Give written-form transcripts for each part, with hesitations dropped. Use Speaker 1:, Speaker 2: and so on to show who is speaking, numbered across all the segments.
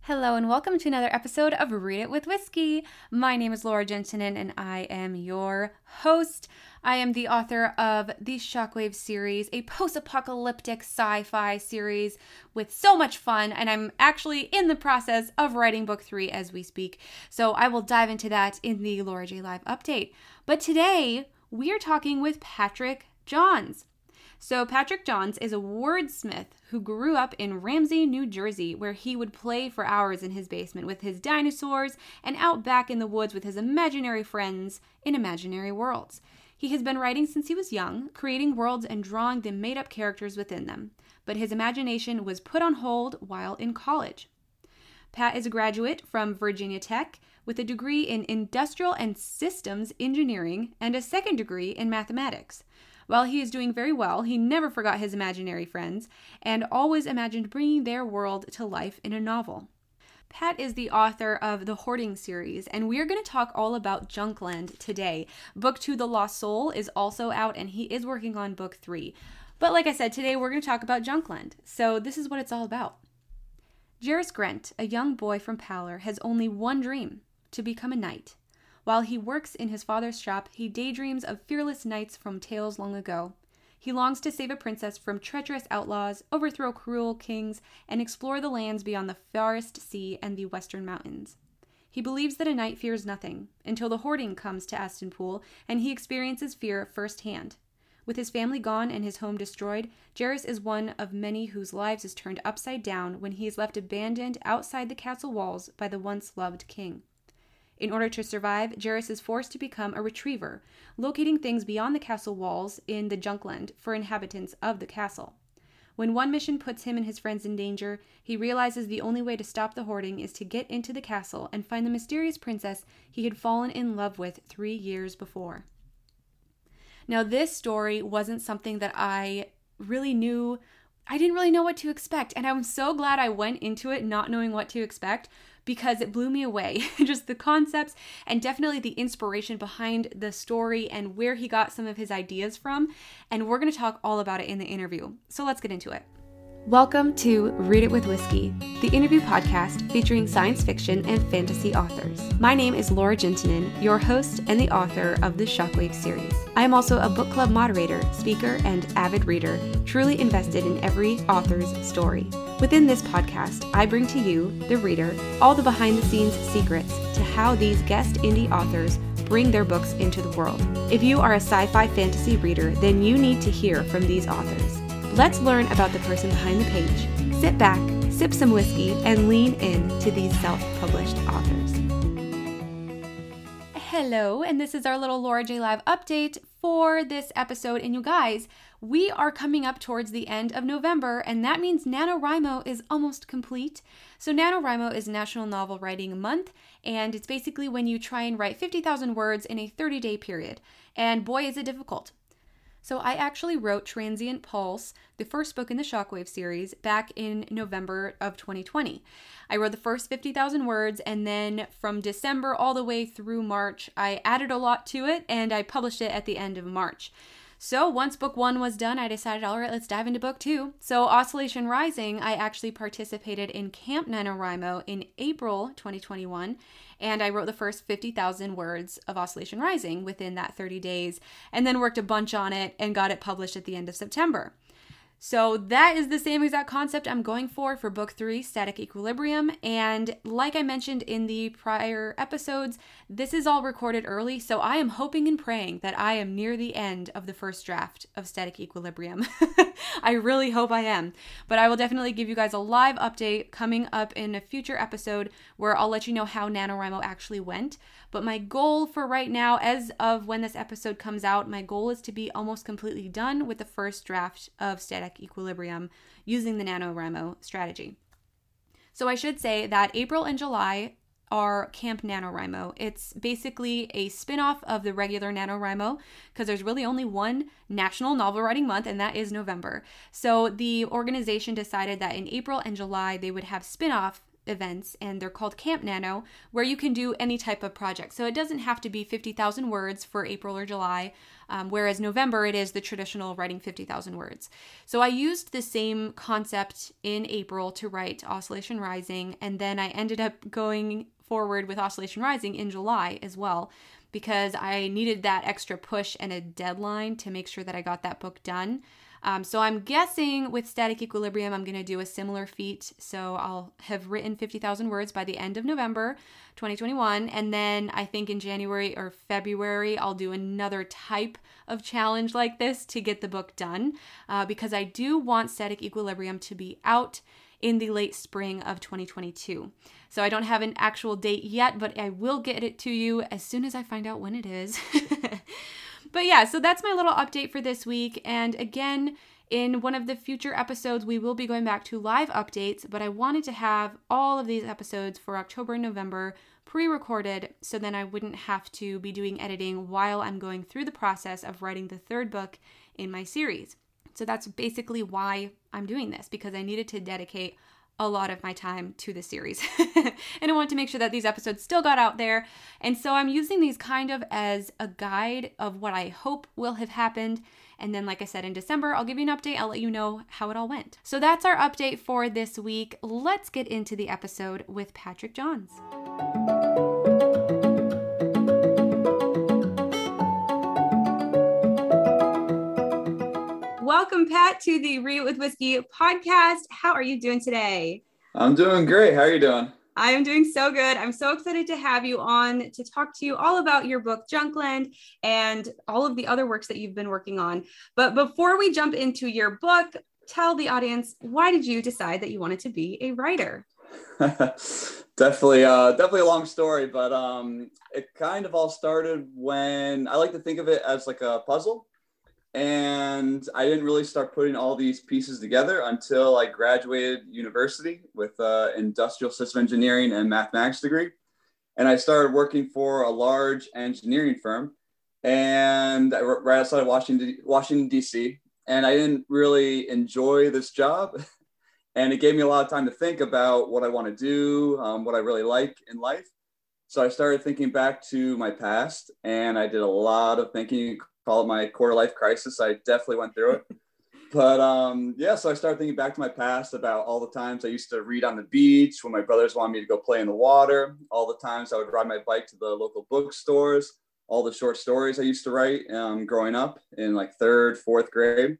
Speaker 1: Hello and welcome to another episode of Read It with Whiskey. My name is Laura Gentinen and I am your host. I am the author of the Shockwave series, a post-apocalyptic sci-fi series with so much fun, and I'm actually in the process of writing book 3 as we speak, so I will dive into that in the Laura J. Live update. But today, we are talking with Patrick Johns. So Patrick Johns is a wordsmith who grew up in Ramsey, New Jersey, where he would play for hours in his basement with his dinosaurs and out back in the woods with his imaginary friends in imaginary worlds. He has been writing since he was young, creating worlds and drawing the made-up characters within them, but his imagination was put on hold while in college. Pat is a graduate from Virginia Tech with a degree in Industrial and Systems Engineering and a second degree in Mathematics. While he is doing very well, he never forgot his imaginary friends and always imagined bringing their world to life in a novel. Pat is the author of the Hoarding series, and we are going to talk all about Junkland today. Book 2, The Lost Soul, is also out, and he is working on Book 3. But like I said, today we're going to talk about Junkland, so this is what it's all about. Jairus Grent, a young boy from Pallor, has only one dream: to become a knight. While he works in his father's shop, he daydreams of fearless knights from tales long ago. He longs to save a princess from treacherous outlaws, overthrow cruel kings, and explore the lands beyond the farthest sea and the western mountains. He believes that a knight fears nothing, until the hoarding comes to Aston Pool, and he experiences fear firsthand. With his family gone and his home destroyed, Jairus is one of many whose lives is turned upside down when he is left abandoned outside the castle walls by the once loved king. In order to survive, Jairus is forced to become a retriever, locating things beyond the castle walls in the Junkland for inhabitants of the castle. When one mission puts him and his friends in danger, he realizes the only way to stop the hoarding is to get into the castle and find the mysterious princess he had fallen in love with 3 years before. Now, this story wasn't something that I didn't really know what to expect, and I'm so glad I went into it not knowing what to expect, because it blew me away. Just the concepts and definitely the inspiration behind the story and where he got some of his ideas from, and we're going to talk all about it in the interview. So let's get into it. Welcome to Read It with Whiskey, the interview podcast featuring science fiction and fantasy authors. My name is Laura Gentinen, your host and the author of the Shockwave series. I am also a book club moderator, speaker, and avid reader, truly invested in every author's story. Within this podcast, I bring to you, the reader, all the behind-the-scenes secrets to how these guest indie authors bring their books into the world. If you are a sci-fi fantasy reader, then you need to hear from these authors. Let's learn about the person behind the page. Sit back, sip some whiskey, and lean in to these self-published authors. Hello, and this is our little Laura J. Live update for this episode. And you guys, we are coming up towards the end of November, and that means NaNoWriMo is almost complete. So NaNoWriMo is National Novel Writing Month, and it's basically when you try and write 50,000 words in a 30-day period. And boy, is it difficult. So I actually wrote Transient Pulse, the first book in the Shockwave series, back in November of 2020. I wrote the first 50,000 words, and then from December all the way through March, I added a lot to it, and I published it at the end of March. So once book 1 was done, I decided, all right, let's dive into book 2. So Oscillation Rising, I actually participated in Camp NaNoWriMo in April 2021, and I wrote the first 50,000 words of Oscillation Rising within that 30 days, and then worked a bunch on it and got it published at the end of September. So that is the same exact concept I'm going for book 3, Static Equilibrium. And like I mentioned in the prior episodes, this is all recorded early, so I am hoping and praying that I am near the end of the first draft of Static Equilibrium. I really hope I am. But I will definitely give you guys a live update coming up in a future episode where I'll let you know how NaNoWriMo actually went. But my goal for right now, as of when this episode comes out, my goal is to be almost completely done with the first draft of Static Equilibrium using the NaNoWriMo strategy. So I should say that April and July are Camp NaNoWriMo. It's basically a spin-off of the regular NaNoWriMo because there's really only one National Novel Writing Month, and that is November. So the organization decided that in April and July they would have spin-off events, and they're called Camp Nano, where you can do any type of project. So it doesn't have to be 50,000 words for April or July, whereas November it is the traditional writing 50,000 words. So I used the same concept in April to write Oscillation Rising, and then I ended up going forward with Oscillation Rising in July as well, because I needed that extra push and a deadline to make sure that I got that book done. So I'm guessing with Static Equilibrium, I'm going to do a similar feat. So I'll have written 50,000 words by the end of November 2021. And then I think in January or February, I'll do another type of challenge like this to get the book done, because I do want Static Equilibrium to be out in the late spring of 2022. So I don't have an actual date yet, but I will get it to you as soon as I find out when it is. But yeah, so that's my little update for this week. And again, in one of the future episodes, we will be going back to live updates, but I wanted to have all of these episodes for October and November pre-recorded, so then I wouldn't have to be doing editing while I'm going through the process of writing the third book in my series. So that's basically why I'm doing this, because I needed to dedicate a lot of my time to the series. And I wanted to make sure that these episodes still got out there. And so I'm using these kind of as a guide of what I hope will have happened. And then, like I said, in December, I'll give you an update. I'll let you know how it all went. So that's our update for this week. Let's get into the episode with Patrick Johns. Welcome, Pat, to the Read It with Whiskey podcast. How are you doing today?
Speaker 2: I'm doing great. How are you doing?
Speaker 1: I am doing so good. I'm so excited to have you on to talk to you all about your book, Junkland, and all of the other works that you've been working on. But before we jump into your book, tell the audience, why did you decide that you wanted to be a writer?
Speaker 2: Definitely a long story, but it kind of all started when I like to think of it as like a puzzle. And I didn't really start putting all these pieces together until I graduated university with industrial system engineering and mathematics degree. And I started working for a large engineering firm and right outside of Washington, D.C. And I didn't really enjoy this job. And it gave me a lot of time to think about what I want to do, what I really like in life. So I started thinking back to my past, and I did a lot of thinking. Call it my quarter life crisis. I definitely went through it. But so I started thinking back to my past about all the times I used to read on the beach when my brothers wanted me to go play in the water, all the times I would ride my bike to the local bookstores, all the short stories I used to write growing up in like third, fourth grade.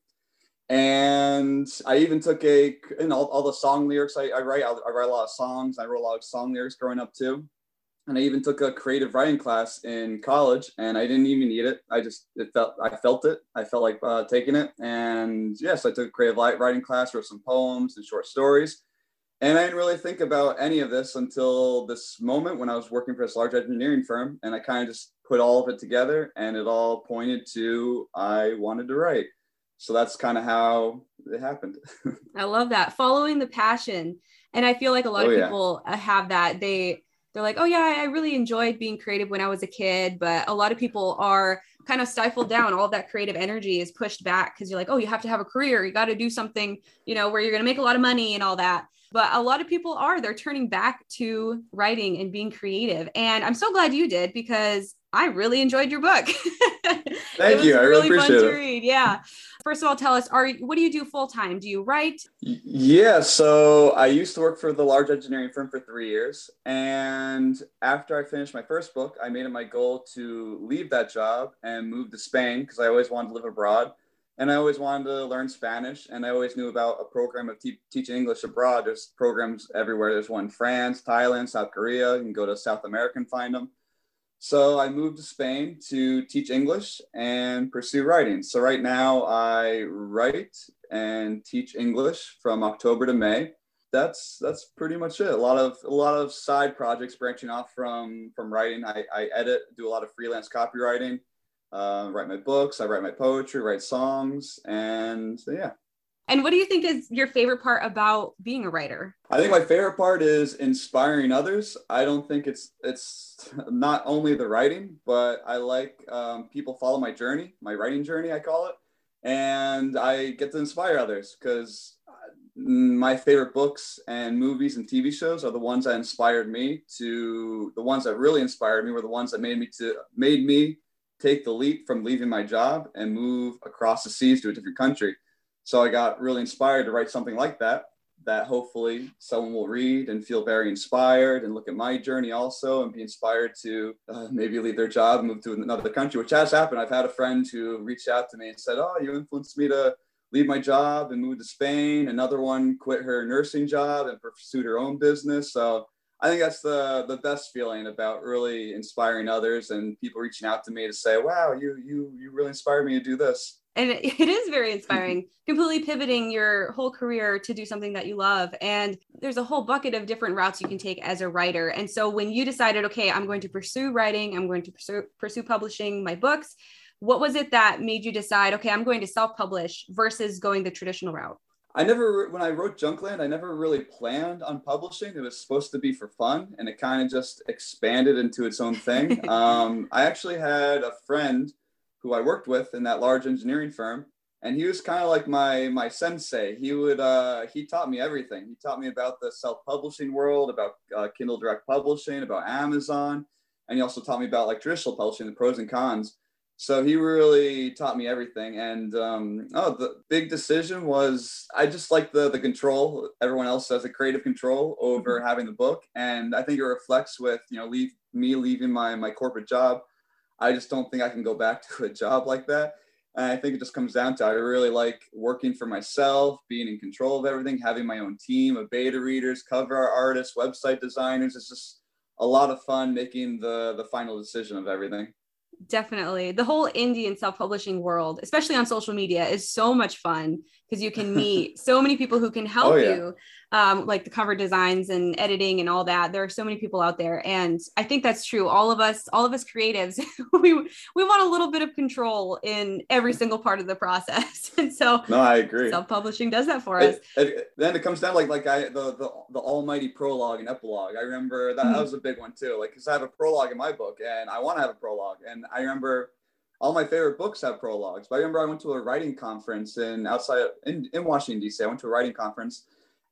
Speaker 2: And I even took all the song lyrics I write. I write a lot of songs. I wrote a lot of song lyrics growing up too. And I even took a creative writing class in college, and I didn't even need it. I felt it. I felt like taking it. And yes, I took a creative writing class, wrote some poems and short stories. And I didn't really think about any of this until this moment when I was working for this large engineering firm. And I kind of just put all of it together, and it all pointed to I wanted to write. So that's kind of how it happened.
Speaker 1: I love that. Following the passion. And I feel like a lot of people have that. They're like, oh yeah, I really enjoyed being creative when I was a kid, but a lot of people are kind of stifled down. All of that creative energy is pushed back because you're like, oh, you have to have a career. You got to do something, where you're going to make a lot of money and all that. But a lot of people they're turning back to writing and being creative. And I'm so glad you did, because I really enjoyed your book.
Speaker 2: Thank you. I really appreciate it.
Speaker 1: To read. Yeah. First of all, tell us, what do you do full time? Do you write?
Speaker 2: Yeah. So I used to work for the large engineering firm for 3 years. And after I finished my first book, I made it my goal to leave that job and move to Spain, because I always wanted to live abroad. And I always wanted to learn Spanish, and I always knew about a program of teaching English abroad. There's programs everywhere. There's one in France, Thailand, South Korea. You can go to South America and find them. So I moved to Spain to teach English and pursue writing. So right now I write and teach English from October to May. That's pretty much it. A lot of side projects branching off from writing. I edit, do a lot of freelance copywriting. Write my books, I write my poetry, write songs, and so, yeah.
Speaker 1: And what do you think is your favorite part about being a writer?
Speaker 2: I think my favorite part is inspiring others. I don't think it's not only the writing, but I like people follow my journey, my writing journey, I call it. And I get to inspire others, because my favorite books and movies and TV shows are the ones that inspired me to, the ones that really inspired me were the ones that made me take the leap from leaving my job and move across the seas to a different country. So I got really inspired to write something like that hopefully someone will read and feel very inspired and look at my journey also and be inspired to maybe leave their job and move to another country, which has happened. I've had a friend who reached out to me and said, oh, you influenced me to leave my job and move to Spain. Another one quit her nursing job and pursued her own business. So I think that's the best feeling about really inspiring others and people reaching out to me to say, wow, you really inspired me to do this.
Speaker 3: And it is very inspiring, completely pivoting your whole career to do something that you love. And there's a whole bucket of different routes you can take as a writer. And so when you decided, okay, I'm going to pursue writing, I'm going to pursue publishing my books, what was it that made you decide, okay, I'm going to self-publish versus going the traditional route?
Speaker 2: When I wrote Junkland, I never really planned on publishing. It was supposed to be for fun, and it kind of just expanded into its own thing. I actually had a friend who I worked with in that large engineering firm, and he was kind of like my sensei. He taught me everything. He taught me about the self-publishing world, about Kindle Direct Publishing, about Amazon, and he also taught me about like traditional publishing, the pros and cons. So he really taught me everything. And the big decision was I just like the control. Everyone else has a creative control over having the book, and I think it reflects with me leaving my corporate job. I just don't think I can go back to a job like that. And I think it just comes down to, I really like working for myself, being in control of everything, having my own team of beta readers, cover artists, website designers. It's just a lot of fun making the final decision of everything.
Speaker 3: Definitely. The whole indie and self-publishing world, especially on social media, is so much fun because you can meet so many people who can help you, like the cover designs and editing and all that. There are so many people out there. And I think that's true. All of us creatives, we want a little bit of control in every single part of the process. And so
Speaker 2: no, I agree.
Speaker 3: Self-publishing does that for us.
Speaker 2: Then it comes down the almighty prologue and epilogue. I remember that was a big one too. Like, cause I have a prologue in my book and I want to have a prologue. And I remember all my favorite books have prologues, but I remember I went to a writing conference in Washington, D.C. I went to a writing conference,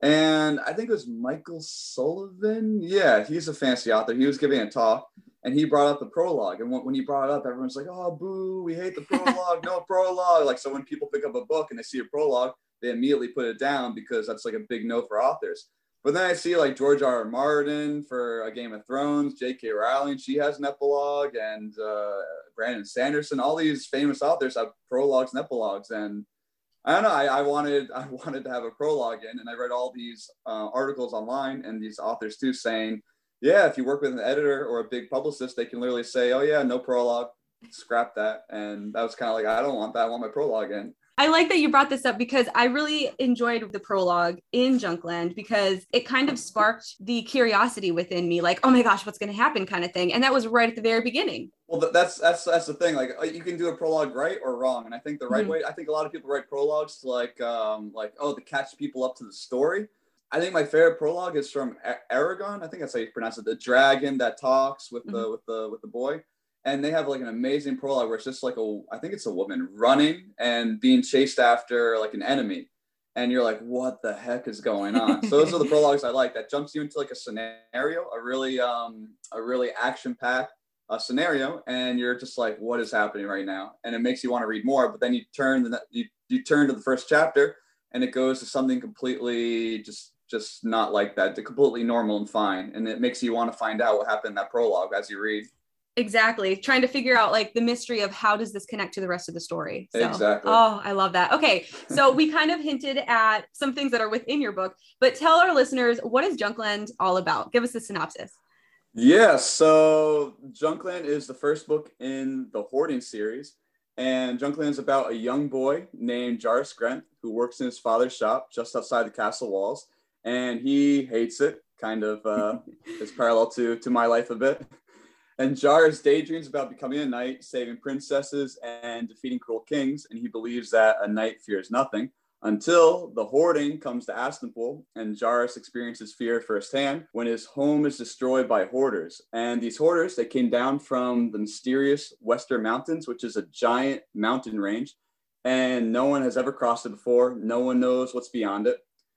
Speaker 2: and I think it was Michael Sullivan. Yeah, he's a fancy author. He was giving a talk, and he brought up the prologue. And when he brought it up, everyone's like, oh, boo, we hate the prologue, no prologue. Like, so when people pick up a book and they see a prologue, they immediately put it down because that's like a big no for authors. But then I see like George R.R. Martin for A Game of Thrones, J.K. Rowling, she has an epilogue, and Brandon Sanderson, all these famous authors have prologues and epilogues. And I don't know, I wanted to have a prologue in, and I read all these articles online and these authors too saying, yeah, if you work with an editor or a big publicist, they can literally say, oh yeah, no prologue, scrap that. And that was kind of like, I don't want that, I want my prologue in.
Speaker 3: I like that you brought this up because I really enjoyed the prologue in Junkland because it kind of sparked the curiosity within me, like, oh my gosh, what's going to happen kind of thing. And that was right at the very beginning.
Speaker 2: Well, that's the thing. Like, you can do a prologue right or wrong. And I think the right way, I think a lot of people write prologues to to catch people up to the story. I think my favorite prologue is from Aragon. I think that's how you pronounce it. The dragon that talks with the boy. And they have like an amazing prologue where it's just like I think it's a woman running and being chased after like an enemy. And you're like, what the heck is going on? So those are the prologues I like. That jumps you into like a scenario, a really action-packed scenario. And you're just like, what is happening right now? And it makes you want to read more. But then you turn to the first chapter and it goes to something completely just not like that, completely normal and fine. And it makes you want to find out what happened in that prologue as you read.
Speaker 3: Exactly. Trying to figure out like the mystery of how does this connect to the rest of the story. So,
Speaker 2: exactly.
Speaker 3: Oh, I love that. Okay. So we kind of hinted at some things that are within your book, but tell our listeners, what is Junkland all about? Give us a synopsis.
Speaker 2: Yeah. So Junkland is the first book in the Hoarding series. And Junkland is about a young boy named Jarvis Grent who works in his father's shop just outside the castle walls. And he hates it, kind of is parallel to my life a bit. And Jarvis daydreams about becoming a knight, saving princesses and defeating cruel kings. And he believes that a knight fears nothing until the hoarding comes to Astenpool. And Jarvis experiences fear firsthand when his home is destroyed by hoarders. And these hoarders, they came down from the mysterious Western Mountains, which is a giant mountain range. And no one has ever crossed it before. No one knows what's beyond it.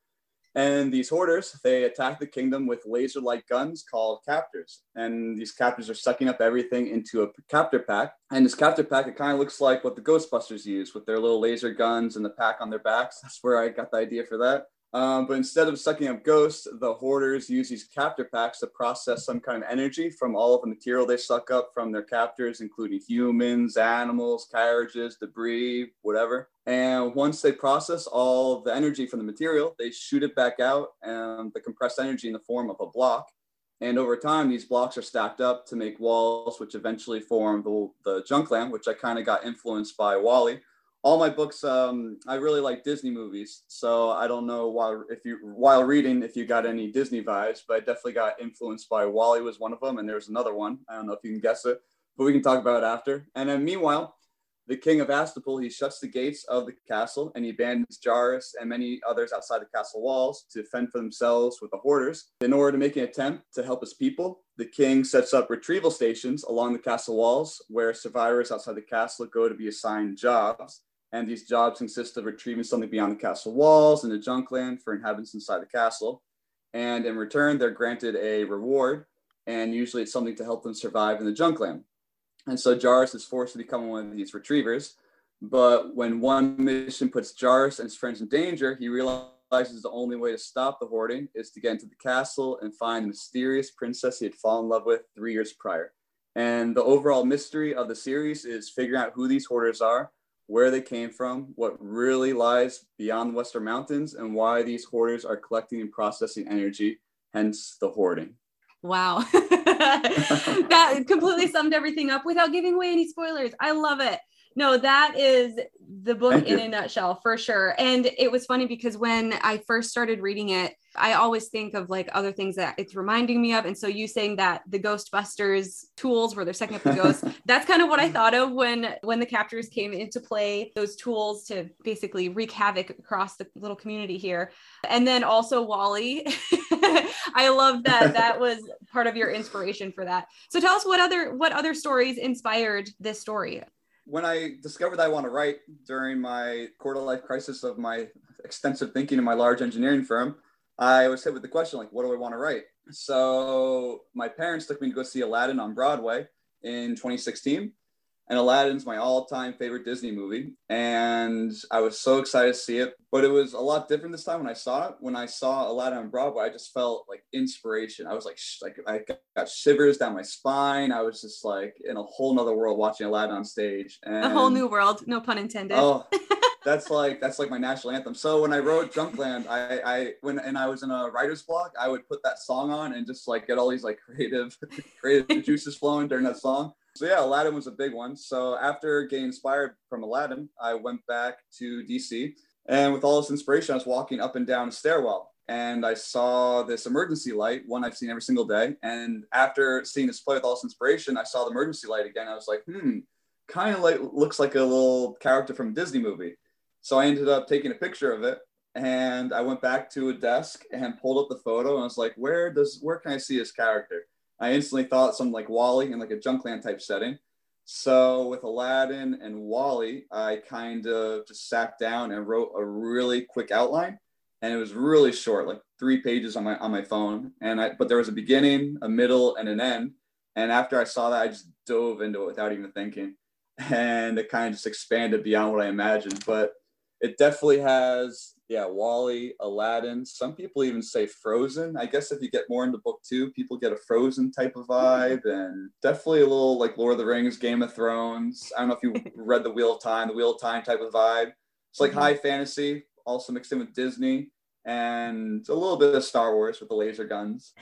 Speaker 2: And these hoarders, they attack the kingdom with laser-like guns called captors. And these captors are sucking up everything into a captor pack. And this captor pack, it kind of looks like what the Ghostbusters use with their little laser guns and the pack on their backs. That's where I got the idea for that. But instead of sucking up ghosts, the hoarders use these captor packs to process some kind of energy from all of the material they suck up from their captors, including humans, animals, carriages, debris, whatever. And once they process all of the energy from the material, they shoot it back out, and the compressed energy in the form of a block. And over time, these blocks are stacked up to make walls, which eventually form the Junkland, which I kind of got influenced by WALL-E. All my books, I really like Disney movies, so I don't know while reading if you got any Disney vibes, but I definitely got influenced by WALL-E was one of them, and there's another one. I don't know if you can guess it, but we can talk about it after. And then meanwhile, the king of Astapul, he shuts the gates of the castle, and he abandons Jairus and many others outside the castle walls to fend for themselves with the hoarders. In order to make an attempt to help his people, the king sets up retrieval stations along the castle walls where survivors outside the castle go to be assigned jobs. And these jobs consist of retrieving something beyond the castle walls in the Junkland for inhabitants inside the castle. And in return, they're granted a reward, and usually it's something to help them survive in the Junkland. And so Jairus is forced to become one of these retrievers. But when one mission puts Jairus and his friends in danger, he realizes the only way to stop the hoarding is to get into the castle and find the mysterious princess he had fallen in love with 3 years prior. And the overall mystery of the series is figuring out who these hoarders are, where they came from, what really lies beyond the Western Mountains, and why these hoarders are collecting and processing energy, hence the hoarding.
Speaker 3: Wow. That completely summed everything up without giving away any spoilers. I love it. No, that is the book in a nutshell, for sure. And it was funny because when I first started reading it, I always think of like other things that it's reminding me of. And so you saying that the Ghostbusters tools where they're sucking up the ghosts, that's kind of what I thought of when the captors came into play, those tools to basically wreak havoc across the little community here. And then also WALL-E. I love that was part of your inspiration for that. So tell us what other stories inspired this story.
Speaker 2: When I discovered that I want to write during my quarter-life crisis of my extensive thinking in my large engineering firm, I was hit with the question, like, what do I want to write? So my parents took me to go see Aladdin on Broadway in 2016. And Aladdin's my all-time favorite Disney movie. And I was so excited to see it. But it was a lot different this time when I saw it. When I saw Aladdin on Broadway, I just felt like inspiration. I was like I got shivers down my spine. I was just like in a whole nother world watching Aladdin on stage. And,
Speaker 3: a whole new world, no pun intended.
Speaker 2: Oh, that's like my national anthem. So when I wrote Junkland, I was in a writer's block, I would put that song on and just like get all these like creative juices flowing during that song. So yeah, Aladdin was a big one. So after getting inspired from Aladdin, I went back to DC, and with all this inspiration, I was walking up and down a stairwell, and I saw this emergency light, one I've seen every single day. And after seeing this play with all this inspiration, I saw the emergency light again. I was like, kind of like looks like a little character from a Disney movie. So I ended up taking a picture of it, and I went back to a desk and pulled up the photo, and I was like, where can I see this character? I instantly thought something like WALL-E in like a Junkland type setting. So with Aladdin and WALL-E, I kind of just sat down and wrote a really quick outline, and it was really short, like 3 pages on my phone. But there was a beginning, a middle, and an end. And after I saw that, I just dove into it without even thinking, and it kind of just expanded beyond what I imagined. But it definitely has, WALL-E, Aladdin. Some people even say Frozen. I guess if you get more into book 2, people get a Frozen type of vibe, and definitely a little like Lord of the Rings, Game of Thrones. I don't know if you read the Wheel of Time type of vibe. It's like high fantasy, also mixed in with Disney, and a little bit of Star Wars with the laser guns.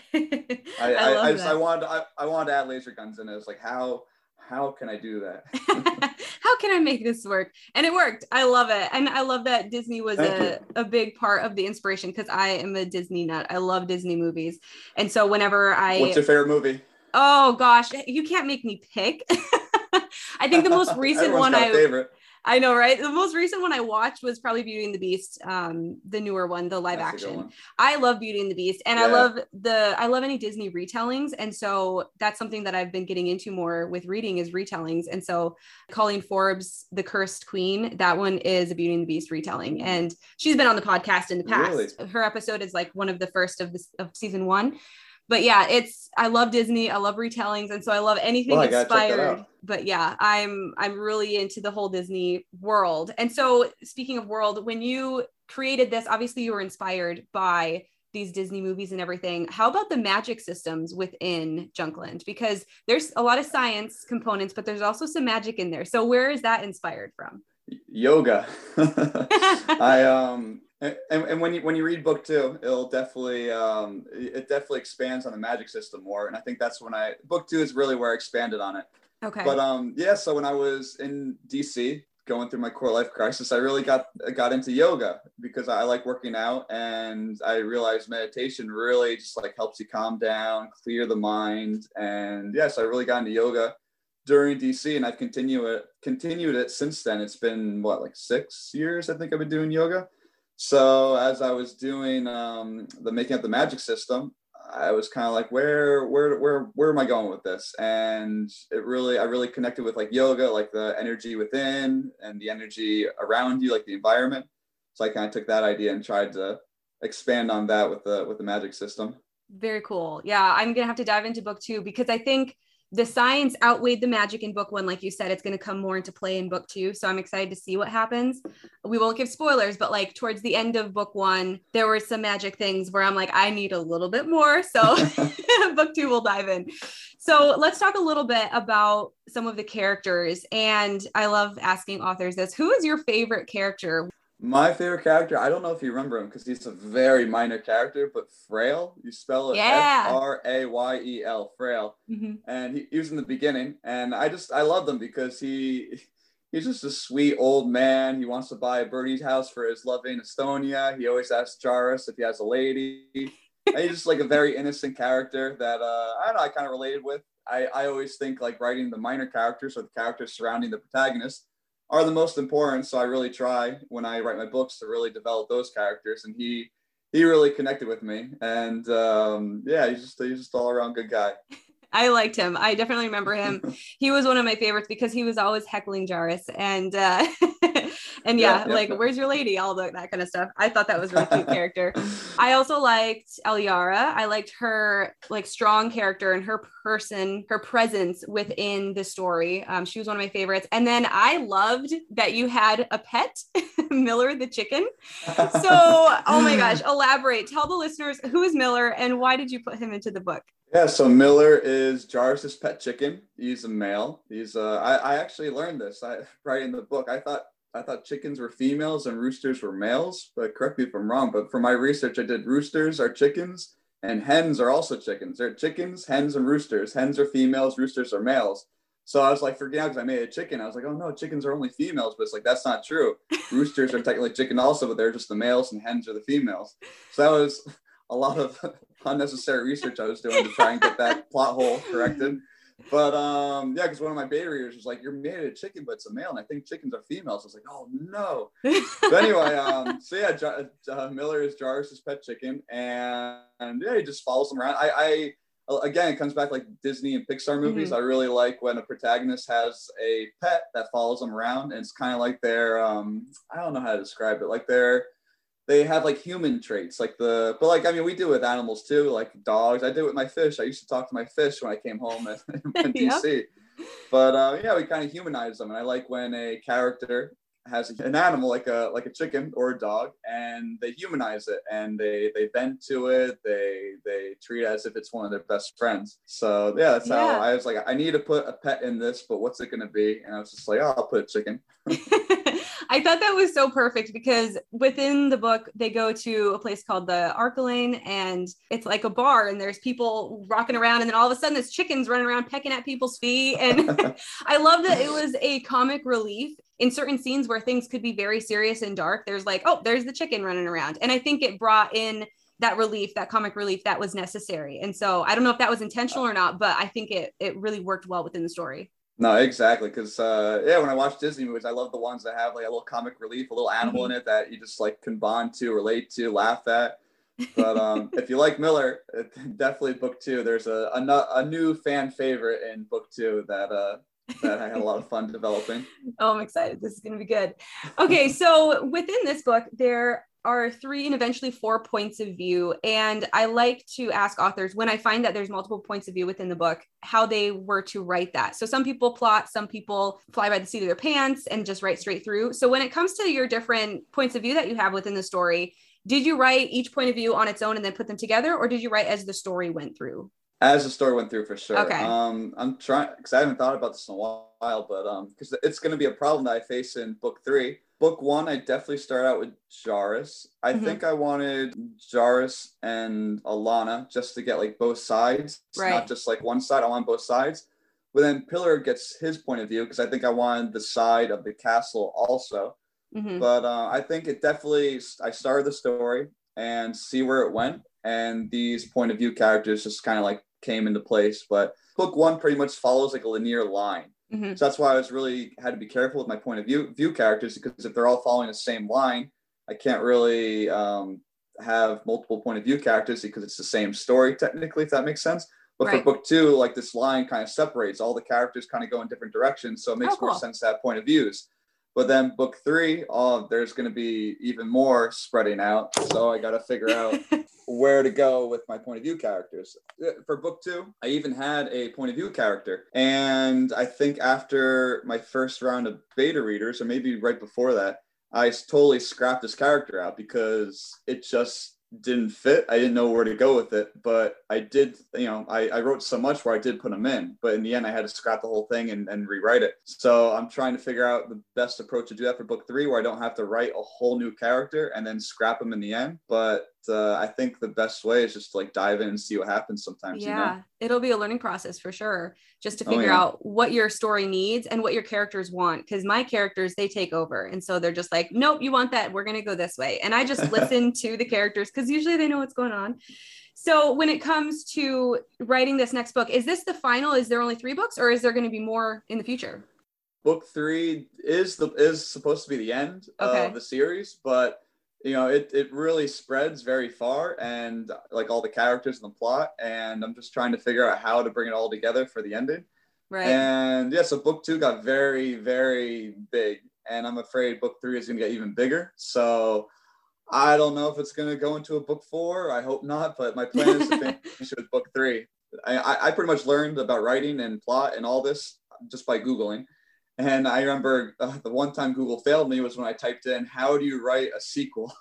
Speaker 2: I wanted to add laser guns in it. It's like, how can I do that?
Speaker 3: How can I make this work? And it worked. I love it. And I love that Disney was a big part of the inspiration, because I am a Disney nut. I love Disney movies. And so what's
Speaker 2: your favorite movie?
Speaker 3: Oh gosh, you can't make me pick. I think the most recent one I know, right? The most recent one I watched was probably Beauty and the Beast, the newer one, the live action. I love Beauty and the Beast, and I love any Disney retellings, and so that's something that I've been getting into more with reading is retellings. And so Colleen Forbes, The Cursed Queen, that one is a Beauty and the Beast retelling, and she's been on the podcast in the past. Really? Her episode is like one of the first of season 1. But yeah, I love Disney. I love retellings. And so I love anything inspired. But yeah, I'm really into the whole Disney world. And so speaking of world, when you created this, obviously you were inspired by these Disney movies and everything. How about the magic systems within Junkland? Because there's a lot of science components, but there's also some magic in there. So where is that inspired from?
Speaker 2: Yoga. And when you read book 2, it'll definitely expands on the magic system more. And I think that's when book 2 is really where I expanded on it.
Speaker 3: Okay.
Speaker 2: But so when I was in DC going through my core life crisis, I really got into yoga because I like working out, and I realized meditation really just like helps you calm down, clear the mind. And yes, I really got into yoga during DC, and I've continued it since then. It's been like 6 years, I think I've been doing yoga. So as I was doing the making up the magic system, I was kind of like, where am I going with this? And I really connected with like yoga, like the energy within and the energy around you, like the environment. So I kind of took that idea and tried to expand on that with the magic system.
Speaker 3: Very cool. Yeah, I'm gonna have to dive into book 2 because I think the science outweighed the magic in book 1. Like you said, it's going to come more into play in book 2. So I'm excited to see what happens. We won't give spoilers, but like towards the end of book 1, there were some magic things where I'm like, I need a little bit more. So book 2 will dive in. So let's talk a little bit about some of the characters. And I love asking authors this. Who is your favorite character?
Speaker 2: My favorite character, I don't know if you remember him because he's a very minor character, but Frail, you spell it F-R-A-Y-E-L, Frail. Mm-hmm. And he was in the beginning, and I loved him because he's just a sweet old man. He wants to buy a birdie's house for his loving Estonia. He always asks Jairus if he has a lady. And he's just like a very innocent character that, I don't know, I kind of related with. I always think like writing the minor characters or the characters surrounding the protagonist are the most important. So I really try when I write my books to really develop those characters. And he really connected with me. And he's just all around good guy.
Speaker 3: I liked him. I definitely remember him. He was one of my favorites because he was always heckling Jairus and where's your lady? All that kind of stuff. I thought that was a really cute character. I also liked Eliara. I liked her like strong character and her presence within the story. She was one of my favorites. And then I loved that you had a pet, Miller the chicken. So, oh my gosh, elaborate. Tell the listeners who is Miller and why did you put him into the book?
Speaker 2: Yeah, so Miller is Jairus's pet chicken. He's a male. He's I actually learned this right in the book. I thought chickens were females and roosters were males, but correct me if I'm wrong. But for my research, I did roosters are chickens and hens are also chickens. They're chickens, hens, and roosters. Hens are females, roosters are males. So I was like, forget because I made a chicken. I was like, oh no, chickens are only females, but it's like that's not true. Roosters are technically chicken also, but they're just the males, and hens are the females. So that was a lot of unnecessary research I was doing to try and get that plot hole corrected. But because one of my beta readers was like, you're made a chicken, but it's a male, and I think chickens are females. I was like, oh no. But anyway, Miller is Jairus's pet chicken, and he just follows him around. I again, it comes back like Disney and Pixar movies. Mm-hmm. I really like when a protagonist has a pet that follows them around, and it's kind of like their I don't know how to describe it, like they have like human traits, we do it with animals too, like dogs. I did it with my fish. I used to talk to my fish when I came home in DC. But we kind of humanize them. And I like when a character has an animal like a chicken or a dog, and they humanize it and they bend to it. They treat it as if it's one of their best friends. So that's how I was like, I need to put a pet in this, but what's it going to be? And I was just like, I'll put a chicken.
Speaker 3: I thought that was so perfect because within the book, they go to a place called the Arkelane, and it's like a bar and there's people rocking around. And then all of a sudden there's chickens running around pecking at people's feet. And I love that it was a comic relief in certain scenes where things could be very serious and dark. There's like, oh, there's the chicken running around. And I think it brought in that relief, that comic relief that was necessary. And so I don't know if that was intentional or not, but I think it really worked well within the story.
Speaker 2: No, exactly. Because yeah, when I watch Disney movies, I love the ones that have like a little comic relief, a little animal in it that you just like can bond to, relate to, laugh at. But if you like Miller, definitely book 2. There's a new fan favorite in book 2 that I had a lot of fun developing.
Speaker 3: Oh, I'm excited. This is going to be good. Okay, so within this book, there are 3 and eventually 4 points of view. And I like to ask authors, when I find that there's multiple points of view within the book, how they were to write that. So some people plot, some people fly by the seat of their pants and just write straight through. So when it comes to your different points of view that you have within the story, did you write each point of view on its own and then put them together, or did you write as the story went through?
Speaker 2: As the story went through, for sure.
Speaker 3: Okay.
Speaker 2: I'm trying, because I haven't thought about this in a while, but because it's going to be a problem that I face in book 3. Book 1, I definitely start out with Jairus. I think I wanted Jairus and Alana just to get like both sides, not just like one side. I want both sides. But then Pillar gets his point of view because I think I wanted the side of the castle also. But I think it definitely, I started the story and see where it went. And these point of view characters just kind of like came into place. But book 1 pretty much follows like a linear line. So that's why I was really had to be careful with my point of view characters, because if they're all following the same line, I can't really have multiple point of view characters because it's the same story technically, if that makes sense. But for book 2, like this line kind of separates, all the characters kind of go in different directions. So it makes more sense to have point of views. But then book 3, there's going to be even more spreading out. So I got to figure out where to go with my point of view characters. For book 2, I even had a point of view character. And I think after my first round of beta readers, or maybe right before that, I totally scrapped this character out because it just didn't fit. I didn't know where to go with it, but I did, I wrote so much where I did put them in, but in the end I had to scrap the whole thing and rewrite it. So I'm trying to figure out the best approach to do that for book 3, where I don't have to write a whole new character and then scrap them in the end. But I think the best way is just to like dive in and see what happens sometimes.
Speaker 3: Yeah, it'll be a learning process for sure, just to figure out what your story needs and what your characters want. Because my characters, they take over. And so they're just like, nope, you want that. We're going to go this way. And I just listen to the characters because usually they know what's going on. So when it comes to writing this next book, is this the final? Is there only 3 books, or is there going to be more in the future?
Speaker 2: Book 3 is supposed to be the end of the series, but it really spreads very far, and like all the characters and the plot, and I'm just trying to figure out how to bring it all together for the ending. Right. And yeah, so book 2 got very, very big, and I'm afraid book 3 is going to get even bigger. So I don't know if it's going to go into a book 4. I hope not, but my plan is to finish with book 3. I pretty much learned about writing and plot and all this just by Googling. And I remember the one time Google failed me was when I typed in, how do you write a sequel?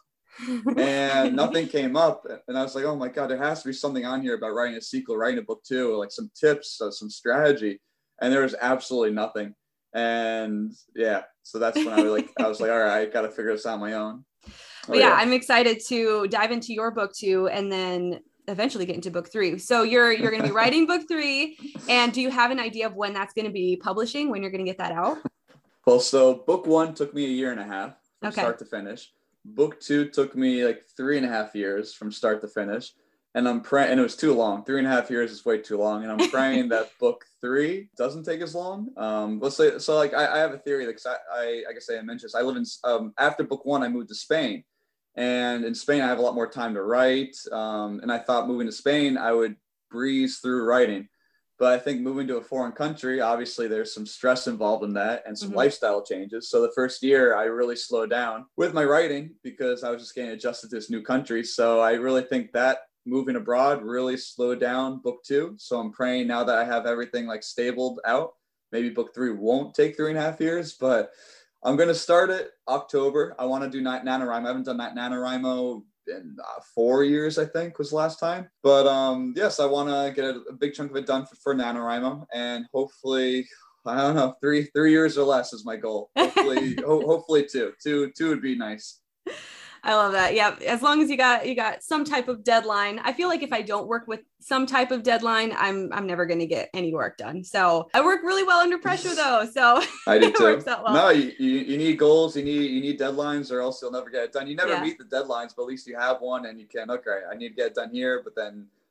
Speaker 2: And nothing came up. And I was like, oh my God, there has to be something on here about writing a sequel, writing a book 2, like some tips, some strategy. And there was absolutely nothing. And yeah, so that's when I was like, all right, I got to figure this out on my own.
Speaker 3: But yeah, I'm excited to dive into your book 2 and then eventually get into book 3. So you're going to be writing book 3. And do you have an idea of when that's going to be publishing, when you're going to get that out?
Speaker 2: Well, so book 1 took me 1.5 years from start to finish. Book 2 took me like 3.5 years from start to finish. And I'm praying, and it was too long. 3.5 years is way too long. And I'm praying that book 3 doesn't take as long. Let's say, so like I have a theory that I guess I mentioned this. I live in, after book 1, I moved to Spain. And in Spain, I have a lot more time to write. And I thought moving to Spain, I would breeze through writing. But I think moving to a foreign country, obviously there's some stress involved in that and some lifestyle changes. So the first year I really slowed down with my writing because I was just getting adjusted to this new country. So I really think that moving abroad really slowed down book 2. So I'm praying now that I have everything like stabled out, maybe book 3 won't take 3.5 years, but I'm going to start it October. I want to do NaNoWriMo. I haven't done NaNoWriMo in 4 years, I think was the last time. But yes, I want to get a big chunk of it done for NaNoWriMo, and hopefully, I don't know, 3 years or less is my goal. Hopefully, hopefully 2 would be nice.
Speaker 3: I love that. Yeah. As long as you got some type of deadline. I feel like if I don't work with some type of deadline, I'm never going to get any work done. So I work really well under pressure though. So
Speaker 2: I do too.
Speaker 3: It works out well.
Speaker 2: No, you need goals. You need deadlines, or else you'll never get it done. You never meet the deadlines, but at least you have one and you can, okay, I need to get it done here, but then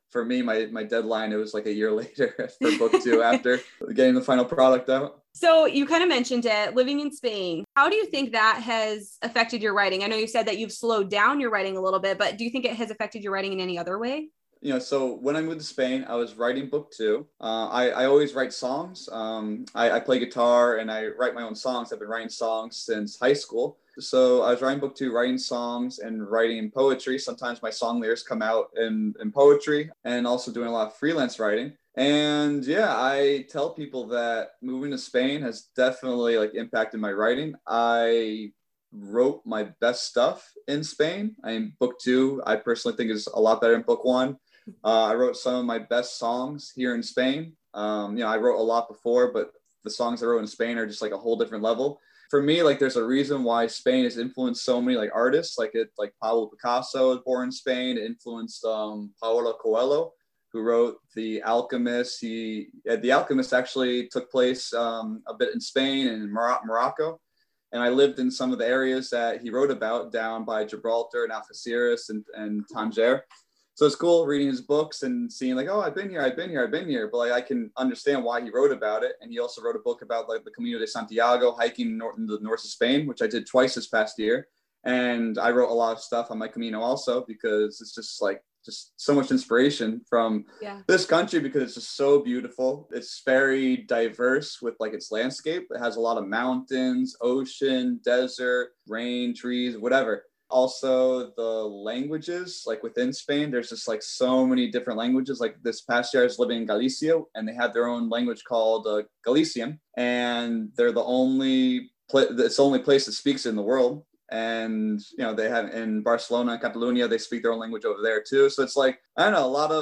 Speaker 2: for me, my deadline, it was like a year later for book 2 after getting the final product out.
Speaker 3: So you kind of mentioned it, living in Spain. How do you think that has affected your writing? I know you said that you've slowed down your writing a little bit, but do you think it has affected your writing in any other way?
Speaker 2: So when I moved to Spain, I was writing book 2. I always write songs. I play guitar and I write my own songs. I've been writing songs since high school. So I was writing book 2, writing songs and writing poetry. Sometimes my song lyrics come out in poetry, and also doing a lot of freelance writing. And yeah, I tell people that moving to Spain has definitely like impacted my writing. I wrote my best stuff in Spain. I mean, book 2, I personally think is a lot better than book 1. I wrote some of my best songs here in Spain. I wrote a lot before, but the songs I wrote in Spain are just like a whole different level. For me, like there's a reason why Spain has influenced so many like artists. Like Pablo Picasso was born in Spain. It influenced Paulo Coelho, who wrote The Alchemist. The Alchemist actually took place a bit in Spain and in Morocco. And I lived in some of the areas that he wrote about down by Gibraltar and Algeciras and Tanger. So it's cool reading his books and seeing like, oh, I've been here. But like, I can understand why he wrote about it. And he also wrote a book about like the Camino de Santiago, hiking in the north of Spain, which I did twice this past year. And I wrote a lot of stuff on my Camino also, because it's just so much inspiration from this country, because it's just so beautiful. It's very diverse with like its landscape. It has a lot of mountains, ocean, desert, rain, trees, whatever. Also the languages, like within Spain, there's just like so many different languages. Like this past year I was living in Galicia, and they have their own language called Galician, and they're it's the only place that speaks it in the world. And they have in Barcelona and Catalonia, they speak their own language over there too. So it's like, I don't know,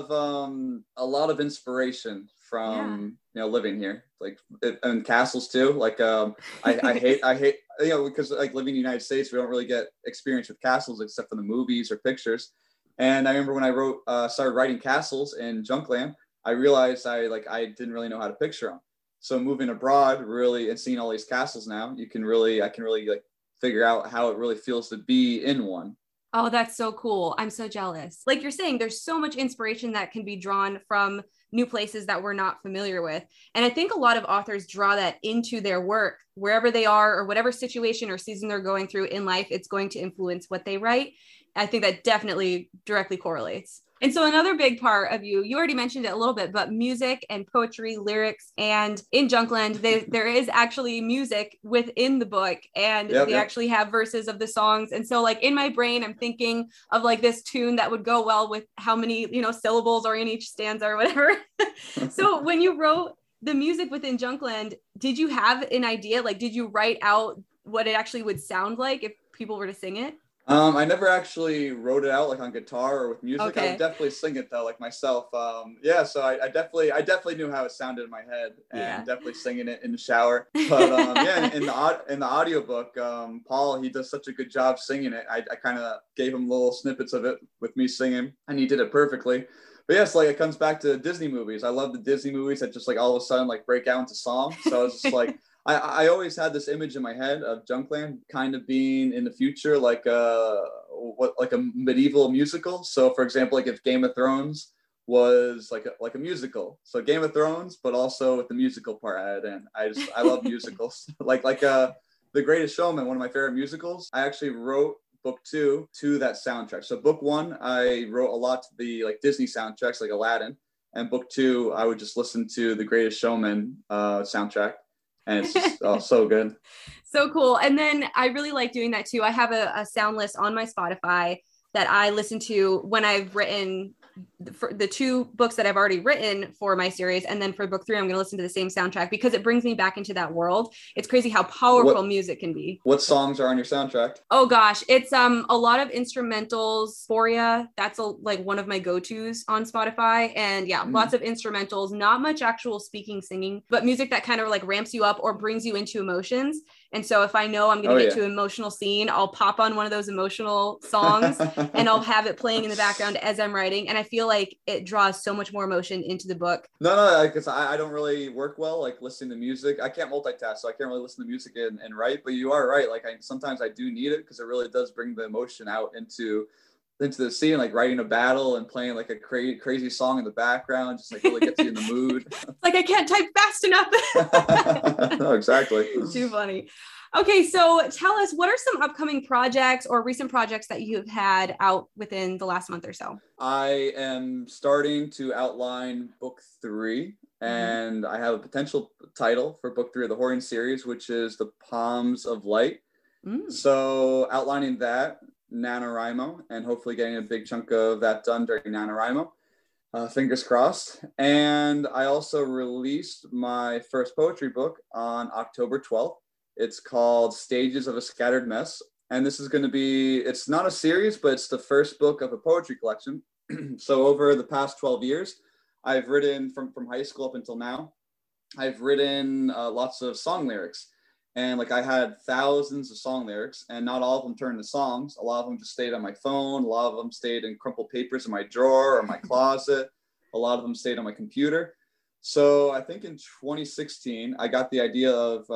Speaker 2: a lot of inspiration from living here, like, and castles too. Like I hate because like living in the United States, we don't really get experience with castles except for the movies or pictures. And I remember when I started writing castles in Junkland, I realized I didn't really know how to picture them. So moving abroad, really, and seeing all these castles now, I can really like figure out how it really feels to be in one.
Speaker 3: Oh, that's so cool. I'm so jealous. Like you're saying, there's so much inspiration that can be drawn from new places that we're not familiar with. And I think a lot of authors draw that into their work, wherever they are or whatever situation or season they're going through in life, it's going to influence what they write. I think that definitely directly correlates. And so another big part of you already mentioned it a little bit, but music and poetry, lyrics, and in Junkland, there is actually music within the book, and they actually have verses of the songs. And so like in my brain, I'm thinking of like this tune that would go well with how many, syllables are in each stanza or whatever. So when you wrote the music within Junkland, did you have an idea? Like, did you write out what it actually would sound like if people were to sing it?
Speaker 2: I never actually wrote it out like on guitar or with music.
Speaker 3: Okay.
Speaker 2: I would definitely sing it though, like myself. So I definitely knew how it sounded in my head, and definitely singing it in the shower. But in the audiobook, Paul, he does such a good job singing it. I kind of gave him little snippets of it with me singing, and he did it perfectly. But yes, like it comes back to Disney movies. I love the Disney movies that just like all of a sudden like break out into song. So I was just like, I always had this image in my head of Junkland kind of being in the future like a medieval musical. So for example, like if Game of Thrones was like a musical, so Game of Thrones, but also with the musical part added in. I love musicals. like The Greatest Showman, one of my favorite musicals. I actually wrote book 2 to that soundtrack. So book 1, I wrote a lot to the like Disney soundtracks like Aladdin, and book 2, I would just listen to the Greatest Showman soundtrack. And it's just so good.
Speaker 3: So cool. And then I really like doing that too. I have a sound list on my Spotify that I listen to when I've written for the 2 books that I've already written for my series. And then for book 3, I'm going to listen to the same soundtrack because it brings me back into that world. It's crazy how powerful music can be.
Speaker 2: What songs are on your soundtrack?
Speaker 3: Oh gosh, it's a lot of instrumentals. Sporia, that's like one of my go-tos on Spotify. And lots of instrumentals, not much actual speaking, singing, but music that kind of like ramps you up or brings you into emotions. And so if I know I'm going to get to an emotional scene, I'll pop on one of those emotional songs and I'll have it playing in the background as I'm writing. And I feel like it draws so much more emotion into the book.
Speaker 2: No, because I don't really work well, like listening to music. I can't multitask, so I can't really listen to music and write, but you are right. Like sometimes I do need it because it really does bring the emotion out into into the sea and like writing a battle and playing like a crazy song in the background, just like really gets you in the mood.
Speaker 3: Like I can't type fast enough.
Speaker 2: No, exactly.
Speaker 3: Too funny. Okay, so tell us, what are some upcoming projects or recent projects that you've had out within the last month or so?
Speaker 2: I am starting to outline book 3, and I have a potential title for book 3 of the Horian series, which is The Palms of Light. So outlining that, NaNoWriMo, and hopefully getting a big chunk of that done during NaNoWriMo. Fingers crossed. And I also released my first poetry book on October 12th. It's called Stages of a Scattered Mess. And this is going to be, it's not a series, but it's the first book of a poetry collection. So over the past 12 years, I've written from high school up until now, I've written lots of song lyrics. And like I had thousands of song lyrics, and not all of them turned into songs. A lot of them just stayed on my phone. A lot of them stayed in crumpled papers in my drawer or my closet. A lot of them stayed on my computer. So I think in 2016, I got the idea of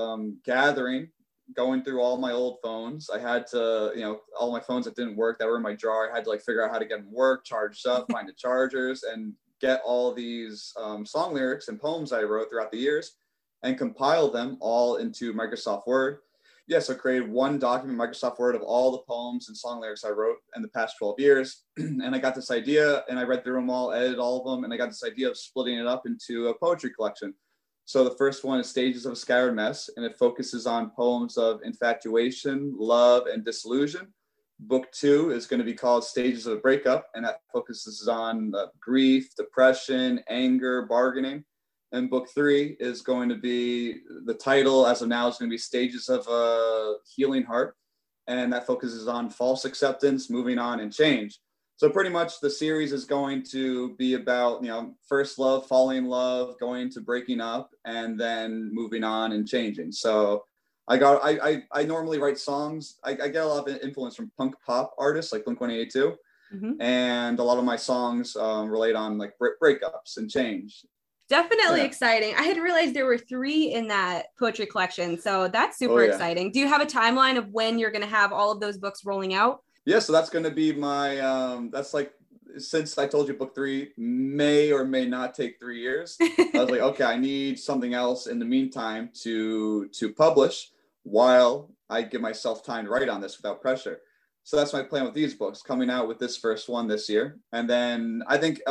Speaker 2: going through all my old phones. I had to, all my phones that didn't work that were in my drawer, I had to like figure out how to get them work, charged up, find the chargers, and get all these song lyrics and poems I wrote throughout the years and compile them all into Microsoft Word. So created one document, Microsoft Word, of all the poems and song lyrics I wrote in the past 12 years. And I got this idea, and I read through them all, edited all of them, and I got this idea of splitting it up into a poetry collection. So the first one is Stages of a Scattered Mess, and it focuses on poems of infatuation, love, and disillusion. Book 2 is going to be called Stages of a Breakup, and that focuses on grief, depression, anger, bargaining. And book 3 is going to be, the title as of now is going to be Stages of a Healing Heart. And that focuses on false acceptance, moving on, and change. So pretty much the series is going to be about, first love, falling in love, going to breaking up, and then moving on and changing. So I normally write songs. I get a lot of influence from punk pop artists like Blink-182. And a lot of my songs relate on like breakups and change.
Speaker 3: Definitely exciting. I had realized there were 3 in that poetry collection. So that's super exciting. Do you have a timeline of when you're going to have all of those books rolling out?
Speaker 2: Yeah, so that's going to be my, that's like, since I told you book 3 may or may not take 3 years, I was like, okay, I need something else in the meantime to publish while I give myself time to write on this without pressure. So that's my plan with these books, coming out with this first one this year. And then I think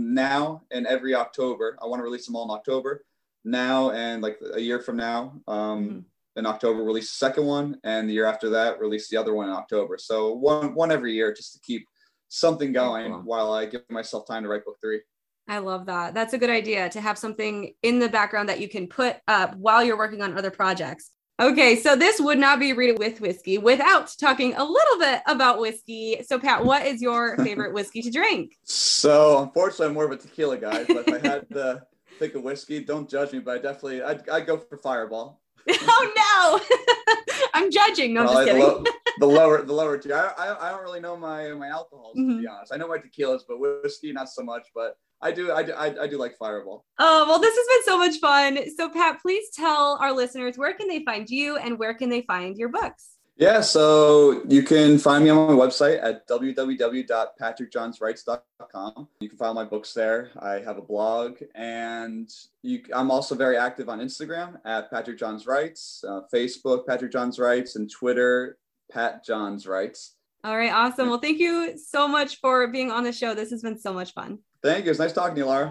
Speaker 2: now and every October, I want to release them all in October. Now and like a year from now, in October, release the second one. And the year after that, release the other one in October. So one every year, just to keep something going while I give myself time to write book 3.
Speaker 3: I love that. That's a good idea, to have something in the background that you can put up while you're working on other projects. Okay, so this would not be Read It with Whiskey without talking a little bit about whiskey. So Pat, what is your favorite whiskey to drink?
Speaker 2: So unfortunately, I'm more of a tequila guy, but if I had to pick a whiskey, don't judge me, but I'd go for Fireball.
Speaker 3: Oh no, I'm judging. No, I'm just kidding.
Speaker 2: The lower tier. I don't really know my alcohols, to be honest. I know my tequilas, but whiskey not so much. But I do like Fireball.
Speaker 3: Oh, well, this has been so much fun. So Pat, please tell our listeners, where can they find you and where can they find your books?
Speaker 2: Yeah, so you can find me on my website at www.patrickjohnswrites.com. You can find my books there. I have a blog, and I'm also very active on Instagram at Patrick Johns Writes, Facebook Patrick Johns Writes, and Twitter Pat Johns Writes.
Speaker 3: All right, awesome. Well, thank you so much for being on the show. This has been so much fun.
Speaker 2: Thank you. It's nice talking to you, Laura.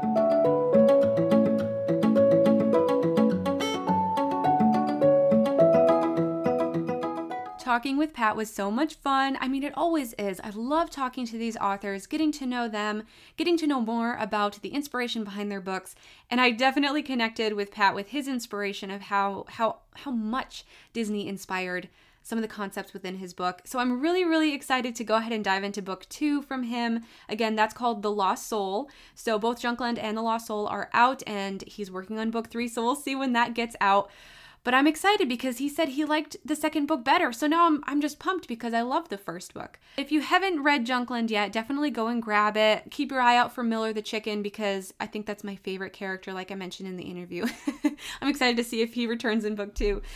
Speaker 1: Talking with Pat was so much fun. I mean, it always is. I love talking to these authors, getting to know them, getting to know more about the inspiration behind their books. And I definitely connected with Pat with his inspiration of how much Disney inspired some of the concepts within his book. So I'm really, really excited to go ahead and dive into book 2 from him. Again, that's called The Lost Soul. So both Junkland and The Lost Soul are out, and he's working on book 3. So we'll see when that gets out. But I'm excited because he said he liked the second book better. So now I'm just pumped because I love the first book. If you haven't read Junkland yet, definitely go and grab it. Keep your eye out for Miller the chicken because I think that's my favorite character, like I mentioned in the interview. I'm excited to see if he returns in book 2.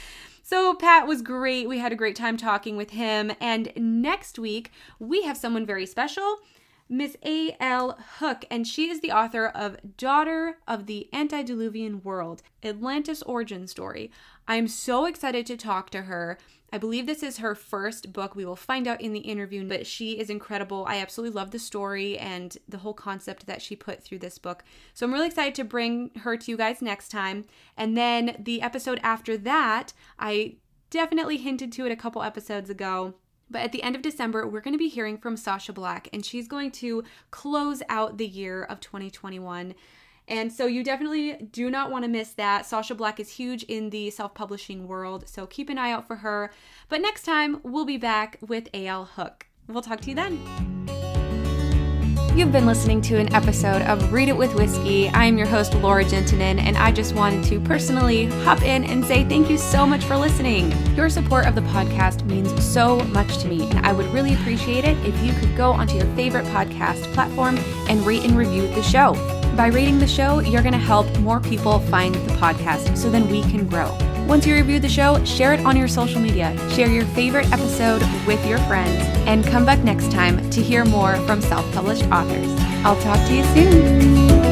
Speaker 1: So Pat was great. We had a great time talking with him. And next week, we have someone very special, Miss A.L. Hook, and she is the author of Daughter of the Antediluvian World, Atlantis Origin Story. I'm so excited to talk to her. I believe this is her first book. We will find out in the interview, but she is incredible. I absolutely love the story and the whole concept that she put through this book. So I'm really excited to bring her to you guys next time. And then the episode after that, I definitely hinted to it a couple episodes ago. But at the end of December, we're going to be hearing from Sasha Black, and she's going to close out the year of 2021. And so you definitely do not want to miss that. Sasha Black is huge in the self-publishing world, so keep an eye out for her. But next time, we'll be back with A.L. Hook. We'll talk to you then. You've been listening to an episode of Read It with Whiskey. I am your host, Laura Gentinen, and I just wanted to personally hop in and say thank you so much for listening. Your support of the podcast means so much to me, and I would really appreciate it if you could go onto your favorite podcast platform and rate and review the show. By rating the show, you're going to help more people find the podcast so then we can grow. Once you review the show, share it on your social media, share your favorite episode with your friends, and come back next time to hear more from self-published authors. I'll talk to you soon.